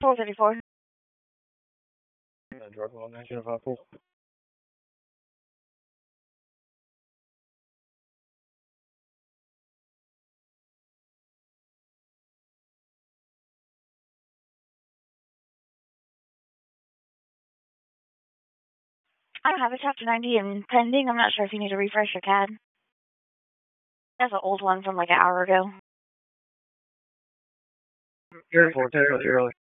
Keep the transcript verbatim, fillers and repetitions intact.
four fifty-four. Drug one nineteen five four. I don't have a chapter ninety and pending. I'm not sure if you need to refresh your C A D. That's an old one from like an hour ago. You're four ten really early.